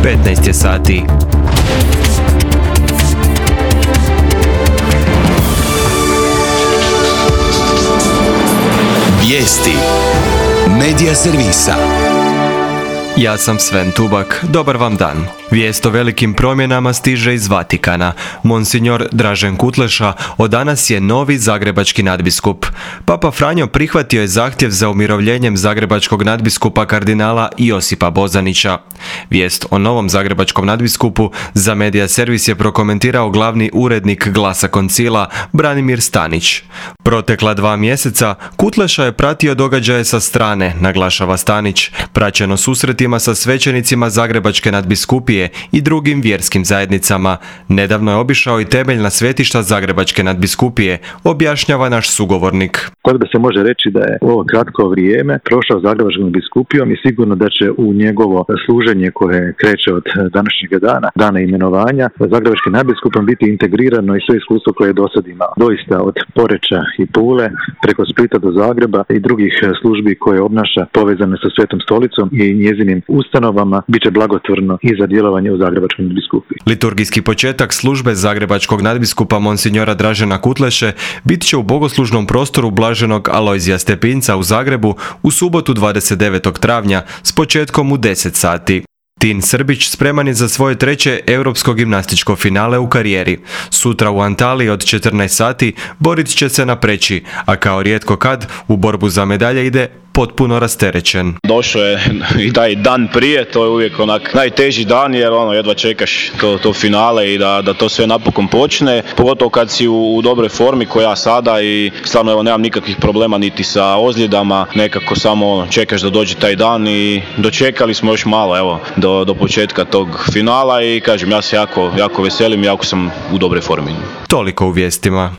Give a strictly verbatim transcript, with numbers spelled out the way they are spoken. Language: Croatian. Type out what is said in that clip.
petnaest je sati. Vijesti Medija servisa. Ja sam Sven Tubak, dobar vam dan. Vijest o velikim promjenama stiže iz Vatikana. Monsignor Dražen Kutleša od danas je novi zagrebački nadbiskup. Papa Franjo prihvatio je zahtjev za umirovljenjem zagrebačkog nadbiskupa kardinala Josipa Bozanića. Vijest o novom zagrebačkom nadbiskupu za Medija servis je prokomentirao glavni urednik Glasa Koncila Branimir Stanić. Protekla dva mjeseca Kutleša je pratio događaje sa strane, naglašava Stanić, praćeno susretima sa svećenicima zagrebačke nadbiskupije i drugim vjerskim zajednicama. Nedavno je obišao i temeljna svetišta zagrebačke nadbiskupije, objašnjava naš sugovornik. Tako da se može reći da je ovo kratko vrijeme prošao zagrebačkom biskupijom i sigurno da će u njegovo služenje koje kreće od današnjeg dana, dana imenovanja, zagrebačkim nadbiskupom biti integrirano i sve iskustvo koje je do sad imao. Doista od Poreča i Pule, preko Splita do Zagreba i drugih službi koje obnaša povezane sa Svetom stolicom i njezinim ustanovama, bit će blagotvorno i za djelovanje u zagrebačkom nadbiskupiji. Liturgijski početak službe zagrebačkog nadbiskupa monsignora Dražena Kutleše bit će u bogoslužnom prostoru Blaženog Alojzija Stepinca u Zagrebu u subotu dvadeset devetog travnja s početkom u deset sati. Tin Srbić spreman je za svoje treće europsko gimnastičko finale u karijeri. Sutra u Antaliji od četrnaest sati borit će se na preći, a kao rijetko kad u borbu za medalje ide potpuno rasterećen. Došao je i taj dan prije, to je uvijek onak najteži dan jer ono jedva čekaš to, to finale i da, da to sve napokon počne, pogotovo kad si u, u dobroj formi koja sada i stvarno evo nemam nikakvih problema niti sa ozljedama, nekako samo ono, čekaš da dođe taj dan i dočekali smo još malo evo do, do početka tog finala i kažem ja se jako, jako veselim, jako sam u dobroj formi. Toliko u vijestima.